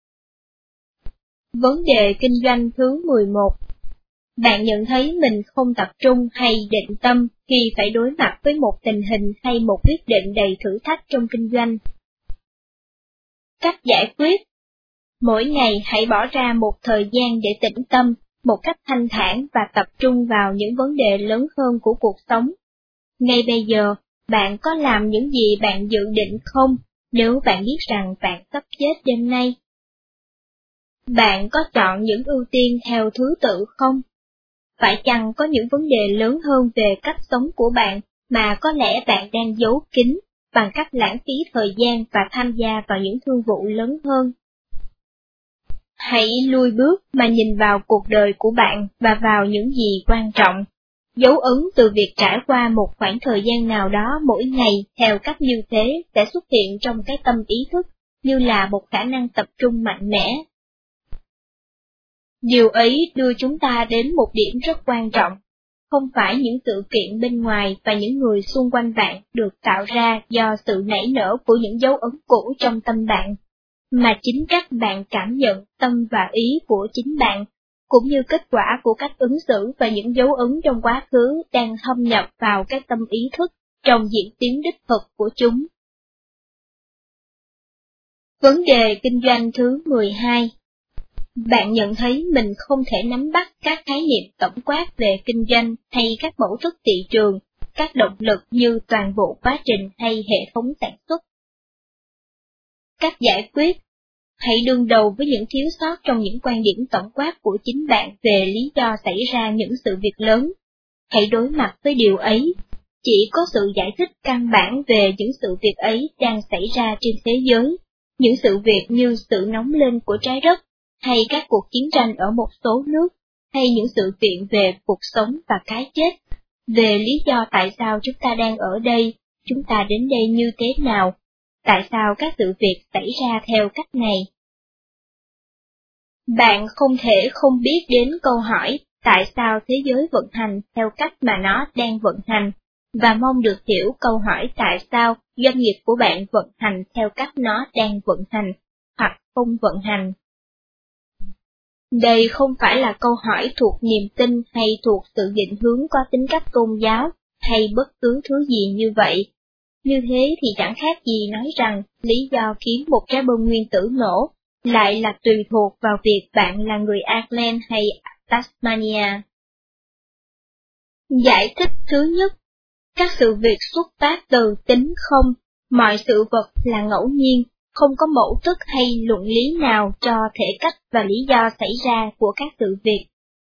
Speaker 1: Vấn đề kinh doanh thứ mười một. Bạn nhận thấy mình không tập trung hay định tâm khi phải đối mặt với một tình hình hay một quyết định đầy thử thách trong kinh doanh. Cách giải quyết. Mỗi ngày hãy bỏ ra một thời gian để tĩnh tâm, một cách thanh thản và tập trung vào những vấn đề lớn hơn của cuộc sống. Ngay bây giờ, bạn có làm những gì bạn dự định không, nếu bạn biết rằng bạn sắp chết đêm nay? Bạn có chọn những ưu tiên theo thứ tự không? Phải chăng có những vấn đề lớn hơn về cách sống của bạn mà có lẽ bạn đang giấu kín bằng cách lãng phí thời gian và tham gia vào những thương vụ lớn hơn? Hãy lùi bước mà nhìn vào cuộc đời của bạn và vào những gì quan trọng. Dấu ấn từ việc trải qua một khoảng thời gian nào đó mỗi ngày theo cách như thế sẽ xuất hiện trong cái tâm ý thức như là một khả năng tập trung mạnh mẽ. Điều ấy đưa chúng ta đến một điểm rất quan trọng. Không phải những sự kiện bên ngoài và những người xung quanh bạn được tạo ra do sự nảy nở của những dấu ấn cũ trong tâm bạn, mà chính cách bạn cảm nhận tâm và ý của chính bạn, cũng như kết quả của cách ứng xử và những dấu ấn trong quá khứ đang thâm nhập vào cái tâm ý thức trong diễn tiến đích thực của chúng. Vấn đề kinh doanh thứ mười hai. Bạn nhận thấy mình không thể nắm bắt các khái niệm tổng quát về kinh doanh hay các mẫu thức thị trường, các động lực như toàn bộ quá trình hay hệ thống sản xuất. Cách giải quyết. Hãy đương đầu với những thiếu sót trong những quan điểm tổng quát của chính bạn về lý do xảy ra những sự việc lớn. Hãy đối mặt với điều ấy. Chỉ có sự giải thích căn bản về những sự việc ấy đang xảy ra trên thế giới, những sự việc như sự nóng lên của trái đất, hay các cuộc chiến tranh ở một số nước, hay những sự kiện về cuộc sống và cái chết, về lý do tại sao chúng ta đang ở đây, chúng ta đến đây như thế nào, tại sao các sự việc xảy ra theo cách này. Bạn không thể không biết đến câu hỏi tại sao thế giới vận hành theo cách mà nó đang vận hành, và mong được hiểu câu hỏi tại sao doanh nghiệp của bạn vận hành theo cách nó đang vận hành, hoặc không vận hành. Đây không phải là câu hỏi thuộc niềm tin hay thuộc sự định hướng có tính cách tôn giáo, hay bất cứ thứ gì như vậy. Như thế thì chẳng khác gì nói rằng lý do khiến một trái bom nguyên tử nổ lại là tùy thuộc vào việc bạn là người Ireland hay Tasmania. Giải thích thứ nhất. Các sự việc xuất phát từ tính không, mọi sự vật là ngẫu nhiên, không có mẫu thức hay luận lý nào cho thể cách và lý do xảy ra của các sự việc.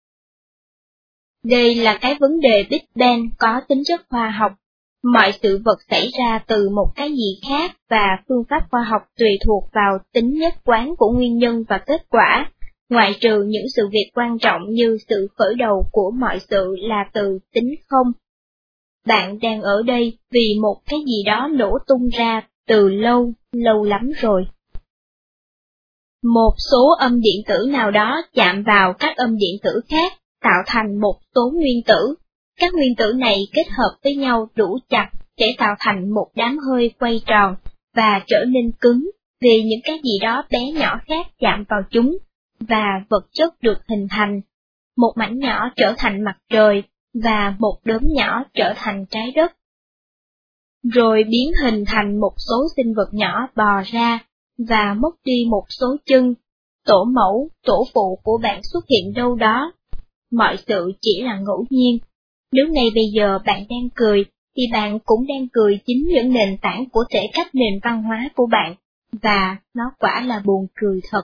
Speaker 1: Đây là cái vấn đề Big Bang có tính chất khoa học. Mọi sự vật xảy ra từ một cái gì khác và phương pháp khoa học tùy thuộc vào tính nhất quán của nguyên nhân và kết quả, ngoại trừ những sự việc quan trọng như sự khởi đầu của mọi sự là từ tính không. Bạn đang ở đây vì một cái gì đó nổ tung ra từ lâu, lâu lắm rồi. Một số âm điện tử nào đó chạm vào các âm điện tử khác, tạo thành một số nguyên tử. Các nguyên tử này kết hợp với nhau đủ chặt để tạo thành một đám hơi quay tròn và trở nên cứng vì những cái gì đó bé nhỏ khác chạm vào chúng, và vật chất được hình thành. Một mảnh nhỏ trở thành mặt trời, và một đốm nhỏ trở thành trái đất, rồi biến hình thành một số sinh vật nhỏ bò ra, và mất đi một số chân, tổ mẫu, tổ phụ của bạn xuất hiện đâu đó. Mọi sự chỉ là ngẫu nhiên. Nếu ngay bây giờ bạn đang cười, thì bạn cũng đang cười chính những nền tảng của thể cách nền văn hóa của bạn, và nó quả là buồn cười thật.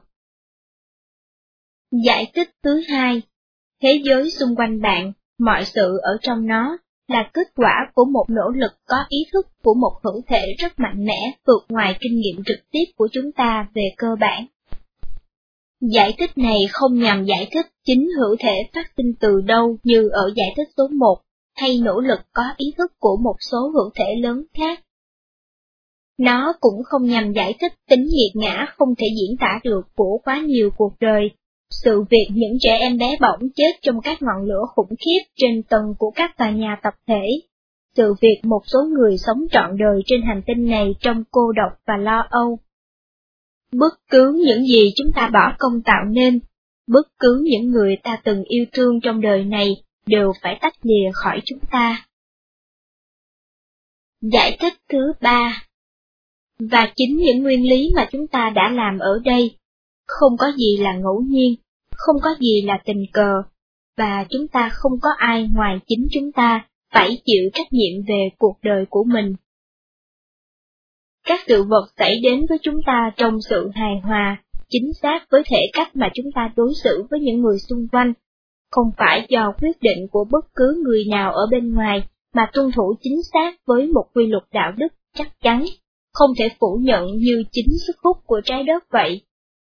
Speaker 1: Giải thích thứ hai, thế giới xung quanh bạn, mọi sự ở trong nó, là kết quả của một nỗ lực có ý thức của một hữu thể rất mạnh mẽ vượt ngoài kinh nghiệm trực tiếp của chúng ta về cơ bản. Giải thích này không nhằm giải thích chính hữu thể phát sinh từ đâu như ở giải thích số một, hay nỗ lực có ý thức của một số hữu thể lớn khác. Nó cũng không nhằm giải thích tính nghiệt ngã không thể diễn tả được của quá nhiều cuộc đời, sự việc những trẻ em bé bỏng chết trong các ngọn lửa khủng khiếp trên tầng của các tòa nhà tập thể, sự việc một số người sống trọn đời trên hành tinh này trong cô độc và lo âu. Bất cứ những gì chúng ta bỏ công tạo nên, bất cứ những người ta từng yêu thương trong đời này đều phải tách lìa khỏi chúng ta. Giải thích thứ ba, và chính những nguyên lý mà chúng ta đã làm ở đây, không có gì là ngẫu nhiên, không có gì là tình cờ, và chúng ta không có ai ngoài chính chúng ta phải chịu trách nhiệm về cuộc đời của mình. Các sự vật xảy đến với chúng ta trong sự hài hòa, chính xác với thể cách mà chúng ta đối xử với những người xung quanh, không phải do quyết định của bất cứ người nào ở bên ngoài, mà tuân thủ chính xác với một quy luật đạo đức chắc chắn, không thể phủ nhận như chính sức hút của trái đất vậy.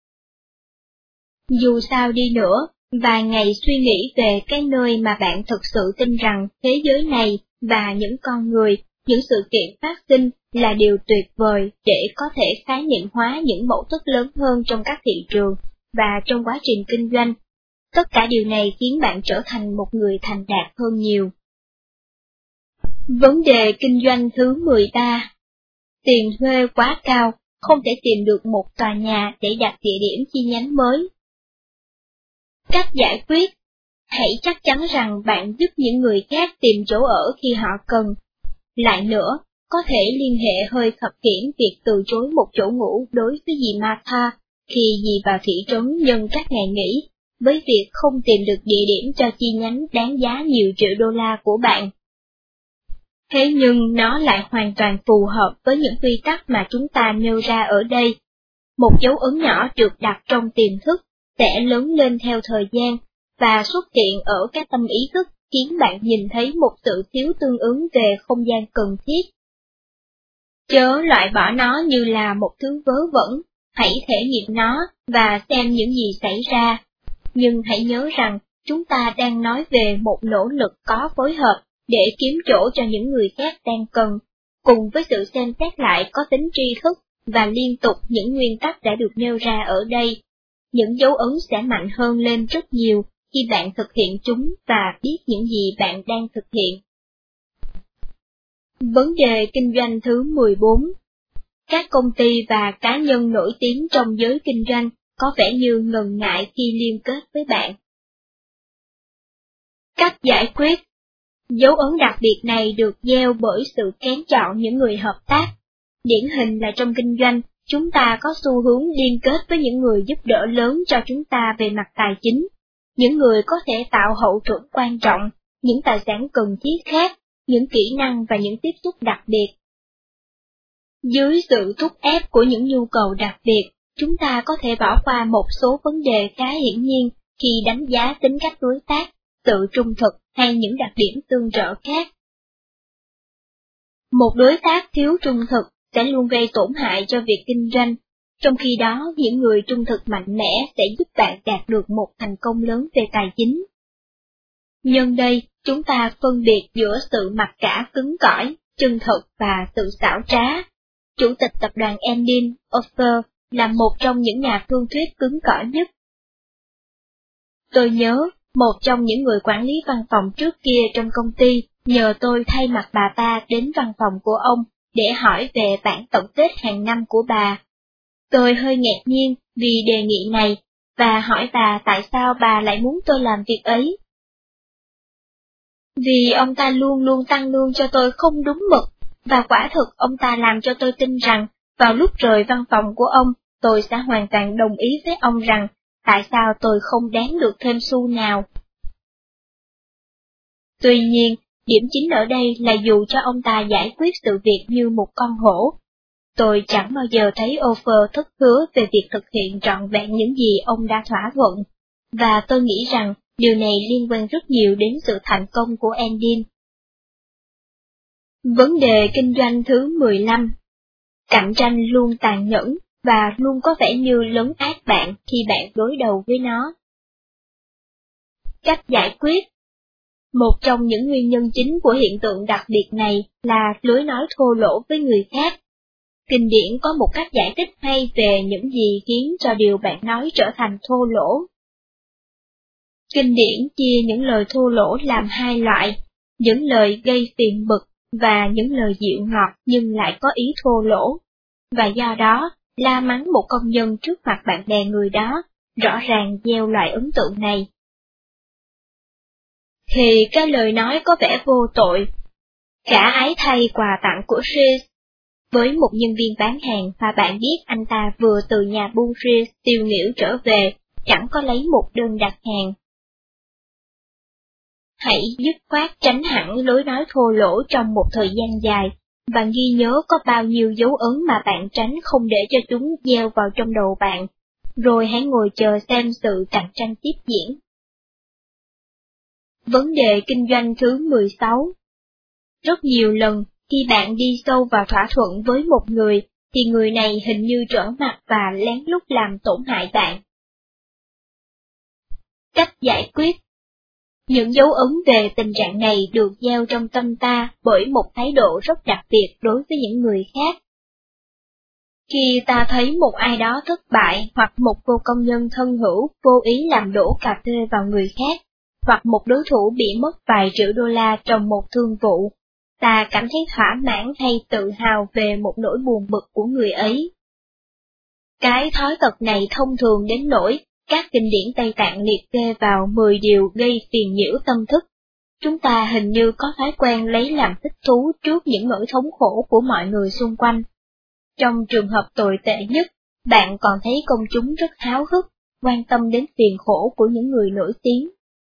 Speaker 1: Dù sao đi nữa, vài ngày suy nghĩ về cái nơi mà bạn thực sự tin rằng thế giới này và những con người, những sự kiện phát sinh là điều tuyệt vời để có thể khái niệm hóa những mẫu thức lớn hơn trong các thị trường và trong quá trình kinh doanh. Tất cả điều này khiến bạn trở thành một người thành đạt hơn nhiều. Vấn đề kinh doanh thứ mười ba. Tiền thuê quá cao, không thể tìm được một tòa nhà để đặt địa điểm chi nhánh mới. Cách giải quyết: hãy chắc chắn rằng bạn giúp những người khác tìm chỗ ở khi họ cần. Lại nữa, có thể liên hệ hơi khập khiễng việc từ chối một chỗ ngủ đối với dì Martha khi dì vào thị trấn nhân các ngày nghỉ, với việc không tìm được địa điểm cho chi nhánh đáng giá nhiều triệu đô la của bạn. Thế nhưng nó lại hoàn toàn phù hợp với những quy tắc mà chúng ta nêu ra ở đây. Một dấu ấn nhỏ được đặt trong tiềm thức sẽ lớn lên theo thời gian, và xuất hiện ở các tâm ý thức khiến bạn nhìn thấy một sự thiếu tương ứng về không gian cần thiết. Chớ loại bỏ nó như là một thứ vớ vẩn, hãy thể nghiệm nó và xem những gì xảy ra. Nhưng hãy nhớ rằng, chúng ta đang nói về một nỗ lực có phối hợp để kiếm chỗ cho những người khác đang cần, cùng với sự xem xét lại có tính tri thức và liên tục những nguyên tắc đã được nêu ra ở đây. Những dấu ấn sẽ mạnh hơn lên rất nhiều khi bạn thực hiện chúng và biết những gì bạn đang thực hiện. Vấn đề kinh doanh thứ mười bốn. Các công ty và cá nhân nổi tiếng trong giới kinh doanh có vẻ như ngần ngại khi liên kết với bạn. Cách giải quyết: dấu ấn đặc biệt này được gieo bởi sự kén chọn những người hợp tác. Điển hình là trong kinh doanh, chúng ta có xu hướng liên kết với những người giúp đỡ lớn cho chúng ta về mặt tài chính, những người có thể tạo hậu thuẫn quan trọng, những tài sản cần thiết khác, những kỹ năng và những tiếp xúc đặc biệt. Dưới sự thúc ép của những nhu cầu đặc biệt, chúng ta có thể bỏ qua một số vấn đề khá hiển nhiên khi đánh giá tính cách đối tác, sự trung thực hay những đặc điểm tương trợ khác. Một đối tác thiếu trung thực sẽ luôn gây tổn hại cho việc kinh doanh, trong khi đó những người trung thực mạnh mẽ sẽ giúp bạn đạt được một thành công lớn về tài chính. Nhân đây, chúng ta phân biệt giữa sự mặc cả cứng cỏi, chân thực và sự xảo trá. Chủ tịch tập đoàn Endin, Offer, là một trong những nhà thương thuyết cứng cỏi nhất. Tôi nhớ, một trong những người quản lý văn phòng trước kia trong công ty nhờ tôi thay mặt bà ta đến văn phòng của ông để hỏi về bản tổng kết hàng năm của bà. Tôi hơi ngạc nhiên vì đề nghị này, và hỏi bà tại sao bà lại muốn tôi làm việc ấy. Vì ông ta luôn luôn tăng lương cho tôi không đúng mực, và quả thực ông ta làm cho tôi tin rằng, vào lúc rời văn phòng của ông, tôi sẽ hoàn toàn đồng ý với ông rằng, tại sao tôi không đáng được thêm xu nào. Tuy nhiên, điểm chính ở đây là dù cho ông ta giải quyết sự việc như một con hổ, tôi chẳng bao giờ thấy offer thất hứa về việc thực hiện trọn vẹn những gì ông đã thỏa thuận, và tôi nghĩ rằng điều này liên quan rất nhiều đến sự thành công của Endin. Vấn đề kinh doanh thứ mười lăm. Cạnh tranh luôn tàn nhẫn, và luôn có vẻ như lấn át bạn khi bạn đối đầu với nó. Cách giải quyết. Một trong những nguyên nhân chính của hiện tượng đặc biệt này là lối nói thô lỗ với người khác. Kinh điển có một cách giải thích hay về những gì khiến cho điều bạn nói trở thành thô lỗ. Kinh điển chia những lời thô lỗ làm hai loại, những lời gây phiền bực và những lời dịu ngọt nhưng lại có ý thô lỗ, và do đó, la mắng một công nhân trước mặt bạn bè người đó, rõ ràng gieo loại ấn tượng này. Thì cái lời nói có vẻ vô tội. Cả ái thay quà tặng của Chris. Với một nhân viên bán hàng mà bạn biết anh ta vừa từ nhà buôn Chris tiêu nghỉu trở về, chẳng có lấy một đơn đặt hàng. Hãy dứt khoát tránh hẳn lối nói thô lỗ trong một thời gian dài, và ghi nhớ có bao nhiêu dấu ấn mà bạn tránh không để cho chúng gieo vào trong đầu bạn, rồi hãy ngồi chờ xem sự cạnh tranh tiếp diễn. Vấn đề kinh doanh thứ mười sáu. Rất nhiều lần, khi bạn đi sâu vào thỏa thuận với một người, thì người này hình như trở mặt và lén lút làm tổn hại bạn. Cách giải quyết. Những dấu ấn về tình trạng này được gieo trong tâm ta bởi một thái độ rất đặc biệt đối với những người khác. Khi ta thấy một ai đó thất bại hoặc một cô công nhân thân hữu vô ý làm đổ cà phê vào người khác, hoặc một đối thủ bị mất vài triệu đô la trong một thương vụ, ta cảm thấy thỏa mãn hay tự hào về một nỗi buồn bực của người ấy. Cái thói tật này thông thường đến nỗi các kinh điển Tây Tạng liệt kê vào mười điều gây phiền nhiễu tâm thức. Chúng ta hình như có thói quen lấy làm thích thú trước những nỗi thống khổ của mọi người xung quanh. Trong trường hợp tồi tệ nhất, bạn còn thấy công chúng rất háo hức, quan tâm đến phiền khổ của những người nổi tiếng.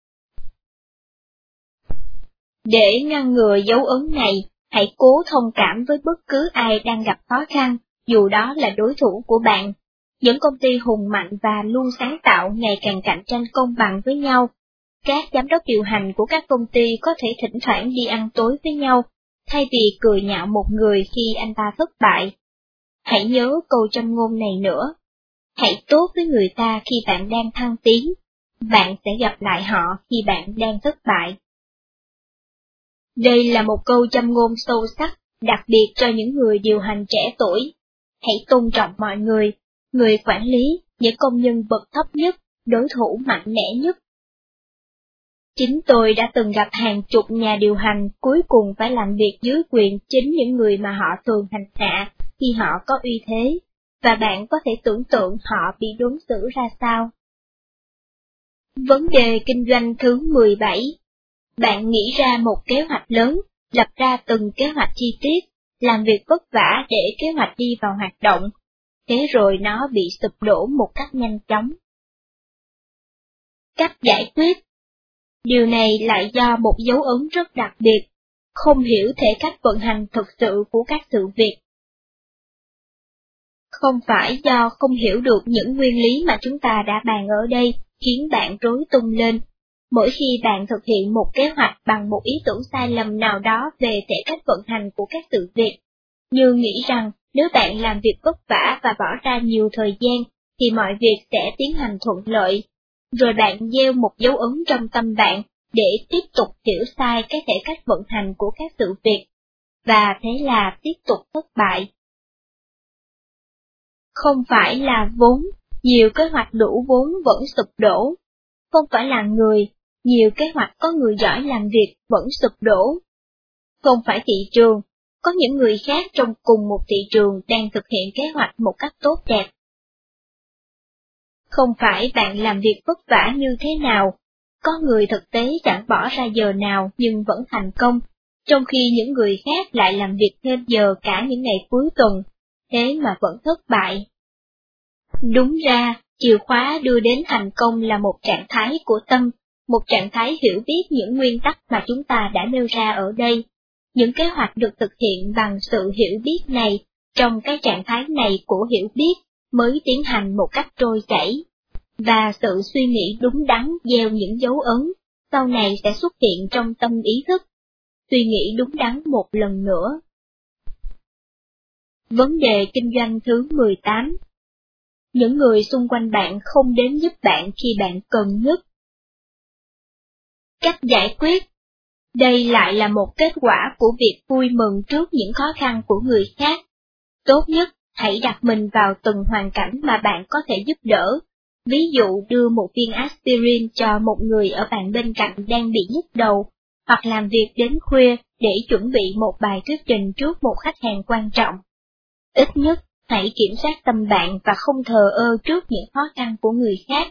Speaker 1: Để ngăn ngừa dấu ấn này, hãy cố thông cảm với bất cứ ai đang gặp khó khăn, dù đó là đối thủ của bạn. Những công ty hùng mạnh và luôn sáng tạo ngày càng cạnh tranh công bằng với nhau. Các giám đốc điều hành của các công ty có thể thỉnh thoảng đi ăn tối với nhau, thay vì cười nhạo một người khi anh ta thất bại. Hãy nhớ câu châm ngôn này nữa. Hãy tốt với người ta khi bạn đang thăng tiến, bạn sẽ gặp lại họ khi bạn đang thất bại. Đây là một câu châm ngôn sâu sắc, đặc biệt cho những người điều hành trẻ tuổi. Hãy tôn trọng mọi người, người quản lý, những công nhân bậc thấp nhất, đối thủ mạnh mẽ nhất. Chính tôi đã từng gặp hàng chục nhà điều hành cuối cùng phải làm việc dưới quyền chính những người mà họ thường hành hạ khi họ có uy thế, và bạn có thể tưởng tượng họ bị đối xử ra sao. Vấn đề kinh doanh thứ mười bảy. Bạn nghĩ ra một kế hoạch lớn, lập ra từng kế hoạch chi tiết, làm việc vất vả để kế hoạch đi vào hoạt động, thế rồi nó bị sụp đổ một cách nhanh chóng. Cách giải quyết. Điều này lại do một dấu ấn rất đặc biệt, không hiểu thể cách vận hành thực sự của các sự việc. Không phải do không hiểu được những nguyên lý mà chúng ta đã bàn ở đây khiến bạn rối tung lên. Mỗi khi bạn thực hiện một kế hoạch bằng một ý tưởng sai lầm nào đó về thể cách vận hành của các sự việc, như nghĩ rằng nếu bạn làm việc vất vả và bỏ ra nhiều thời gian, thì mọi việc sẽ tiến hành thuận lợi, rồi bạn gieo một dấu ấn trong tâm bạn để tiếp tục hiểu sai cái thể cách vận hành của các sự việc, và thế là tiếp tục thất bại. Không phải là vốn, nhiều kế hoạch đủ vốn vẫn sụp đổ. Không phải là người, nhiều kế hoạch có người giỏi làm việc vẫn sụp đổ. Không phải thị trường, có những người khác trong cùng một thị trường đang thực hiện kế hoạch một cách tốt đẹp. Không phải bạn làm việc vất vả như thế nào, Có người thực tế chẳng bỏ ra giờ nào nhưng vẫn thành công, trong khi những người khác lại làm việc thêm giờ cả những ngày cuối tuần, thế mà vẫn thất bại. Đúng ra, chìa khóa đưa đến thành công là một trạng thái của tâm, một trạng thái hiểu biết những nguyên tắc mà chúng ta đã nêu ra ở đây. Những kế hoạch được thực hiện bằng sự hiểu biết này, trong cái trạng thái này của hiểu biết mới tiến hành một cách trôi chảy. Và sự suy nghĩ đúng đắn gieo những dấu ấn, sau này sẽ xuất hiện trong tâm ý thức. Suy nghĩ đúng đắn một lần nữa. Vấn đề kinh doanh thứ mười tám. Những người xung quanh bạn không đến giúp bạn khi bạn cần nhất. Cách giải quyết. Đây lại là một kết quả của việc vui mừng trước những khó khăn của người khác. Tốt nhất, hãy đặt mình vào từng hoàn cảnh mà bạn có thể giúp đỡ. Ví dụ đưa một viên aspirin cho một người ở bàn bên cạnh đang bị nhức đầu, hoặc làm việc đến khuya để chuẩn bị một bài thuyết trình trước một khách hàng quan trọng. Ít nhất, hãy kiểm soát tâm bạn và không thờ ơ trước những khó khăn của người khác.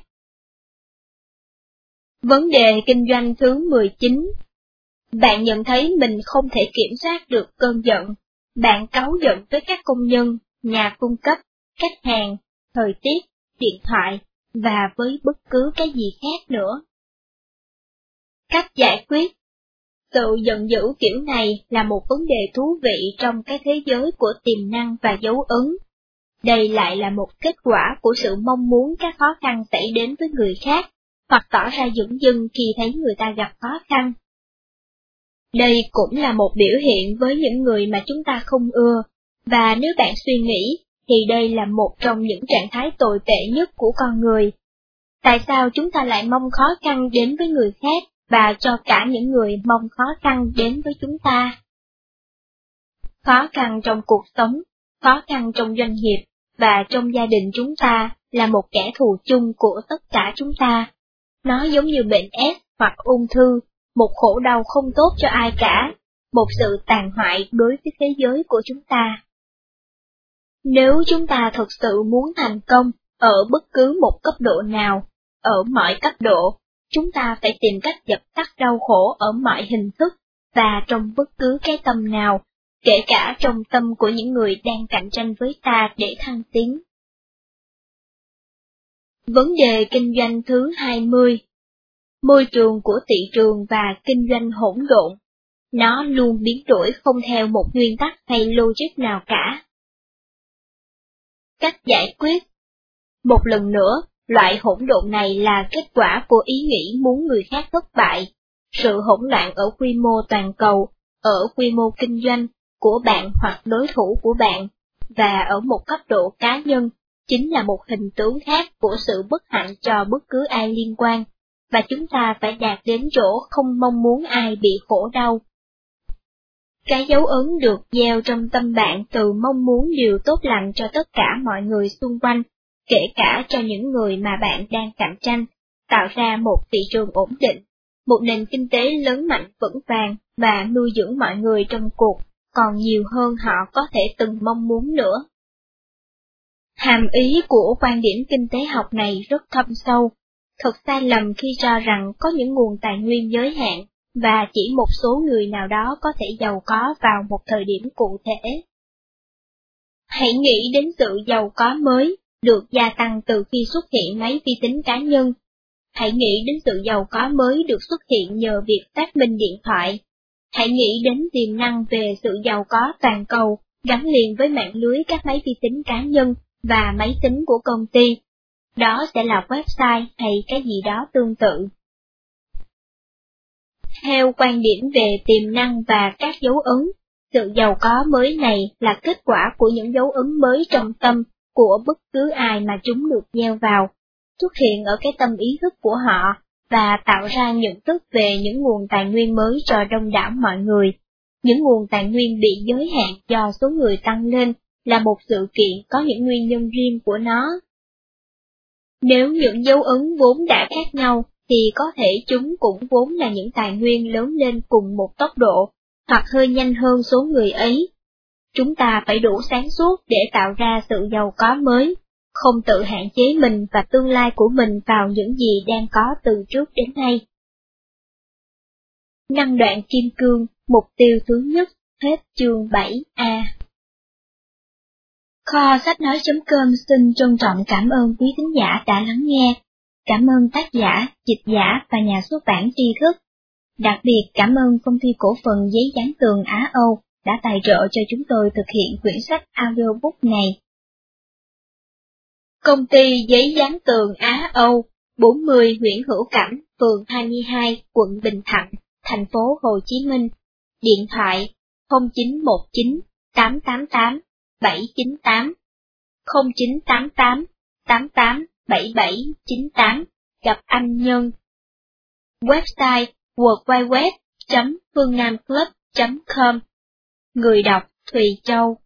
Speaker 1: Vấn đề kinh doanh thứ mười chín. Bạn nhận thấy mình không thể kiểm soát được cơn giận. Bạn cáu giận với các công nhân, nhà cung cấp, khách hàng, thời tiết, điện thoại, và với bất cứ cái gì khác nữa. Cách giải quyết. Sự giận dữ kiểu này là một vấn đề thú vị trong cái thế giới của tiềm năng và dấu ấn. Đây lại là một kết quả của sự mong muốn các khó khăn xảy đến với người khác, hoặc tỏ ra dửng dưng khi thấy người ta gặp khó khăn. Đây cũng là một biểu hiện với những người mà chúng ta không ưa, và nếu bạn suy nghĩ, thì đây là một trong những trạng thái tồi tệ nhất của con người. Tại sao chúng ta lại mong khó khăn đến với người khác, và cho cả những người mong khó khăn đến với chúng ta? Khó khăn trong cuộc sống, khó khăn trong doanh nghiệp, và trong gia đình chúng ta là một kẻ thù chung của tất cả chúng ta. Nó giống như bệnh ép hoặc ung thư, một khổ đau không tốt cho ai cả, một sự tàn hoại đối với thế giới của chúng ta. Nếu chúng ta thực sự muốn thành công ở bất cứ một cấp độ nào, ở mọi cấp độ, chúng ta phải tìm cách dập tắt đau khổ ở mọi hình thức, và trong bất cứ cái tâm nào, kể cả trong tâm của những người đang cạnh tranh với ta để thăng tiến. Vấn đề kinh doanh thứ hai mươi. Môi trường của thị trường và kinh doanh hỗn độn. Nó luôn biến đổi không theo một nguyên tắc hay logic nào cả. Cách giải quyết. Một lần nữa, loại hỗn độn này là kết quả của ý nghĩ muốn người khác thất bại, sự hỗn loạn ở quy mô toàn cầu, ở quy mô kinh doanh, của bạn hoặc đối thủ của bạn, và ở một cấp độ cá nhân, chính là một hình tướng khác của sự bất hạnh cho bất cứ ai liên quan, và chúng ta phải đạt đến chỗ không mong muốn ai bị khổ đau. Cái dấu ấn được gieo trong tâm bạn từ mong muốn điều tốt lành cho tất cả mọi người xung quanh, kể cả cho những người mà bạn đang cạnh tranh, tạo ra một thị trường ổn định, một nền kinh tế lớn mạnh vững vàng và nuôi dưỡng mọi người trong cuộc, còn nhiều hơn họ có thể từng mong muốn nữa. Hàm ý của quan điểm kinh tế học này rất thâm sâu, thật sai lầm khi cho rằng có những nguồn tài nguyên giới hạn, và chỉ một số người nào đó có thể giàu có vào một thời điểm cụ thể. Hãy nghĩ đến sự giàu có mới, được gia tăng từ khi xuất hiện máy vi tính cá nhân. Hãy nghĩ đến sự giàu có mới được xuất hiện nhờ việc phát minh điện thoại. Hãy nghĩ đến tiềm năng về sự giàu có toàn cầu, gắn liền với mạng lưới các máy vi tính cá nhân và máy tính của công ty. Đó sẽ là website hay cái gì đó tương tự. Theo quan điểm về tiềm năng và các dấu ấn, sự giàu có mới này là kết quả của những dấu ấn mới trong tâm của bất cứ ai mà chúng được gieo vào, xuất hiện ở cái tâm ý thức của họ, và tạo ra nhận thức về những nguồn tài nguyên mới cho đông đảo mọi người. Những nguồn tài nguyên bị giới hạn do số người tăng lên là một sự kiện có những nguyên nhân riêng của nó. Nếu những dấu ấn vốn đã khác nhau, thì có thể chúng cũng vốn là những tài nguyên lớn lên cùng một tốc độ, hoặc hơi nhanh hơn số người ấy. Chúng ta phải đủ sáng suốt để tạo ra sự giàu có mới, không tự hạn chế mình và tương lai của mình vào những gì đang có từ trước đến nay. Năng đoạn kim cương, mục tiêu thứ nhất, hết chương bảy A. Kho sách nói.com xin trân trọng cảm ơn quý thính giả đã lắng nghe. Cảm ơn tác giả, dịch giả và nhà xuất bản tri thức. Đặc biệt cảm ơn công ty cổ phần giấy dán tường Á Âu đã tài trợ cho chúng tôi thực hiện quyển sách audiobook này. Công ty giấy dán tường Á Âu, bốn mươi Nguyễn Hữu Cảnh, phường hai mươi hai, quận Bình Thạnh, thành phố Hồ Chí Minh. Điện thoại không chín một chín tám tám tám bảy chín tám, không chín tám tám tám tám bảy bảy chín tám, gặp anh Nhân. Website w w w chấm phương nam club chấm com. Người đọc Thùy Châu.